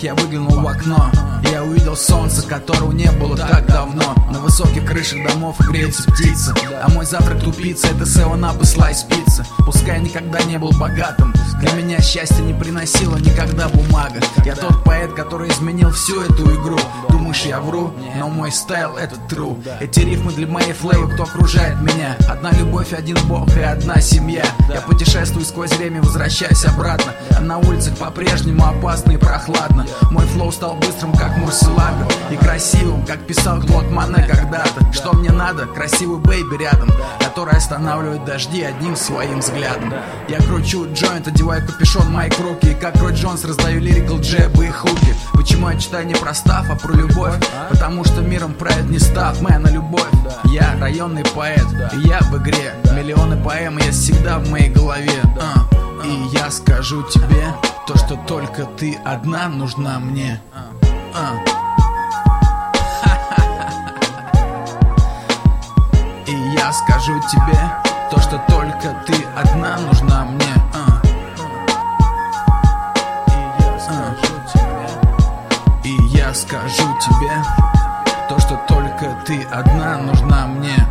я выглянул в окно. Я увидел солнце, которого не было так давно. На высоких крышах домов греются птицы, а мой завтрак тупица — это 7-Up и слайс пиццы. Пускай я никогда не был богатым, для меня счастье не приносила никогда бумага. Я тот поэт, который изменил всю эту игру. Думаешь, я вру? Но мой стайл — это true. Эти рифмы для моей флейвы, кто окружает меня. Одна любовь, один бог и одна семья. Я путешествую сквозь время, возвращаюсь обратно. А на улицах по-прежнему опасно и прохладно. Мой флоу стал быстрым, как Мурсилага, и красивым, как писал Клод Моне когда-то. Что мне надо? Красивый бэйби рядом, который останавливает дожди одним своим взглядом. Я кручу джойнт, одеваю капюшон, майк в руки, и как Рой Джонс раздаю лирикал, джебы и хуки. Почему я читаю не про став, а про любовь? Потому что миром правит не став, моя на любовь. Я районный поэт, и я в игре. Миллионы поэм есть всегда в моей голове. И я скажу тебе то, что только ты одна нужна мне. И я скажу тебе то, что только ты одна нужна мне. И я скажу тебе то, что только ты одна нужна мне.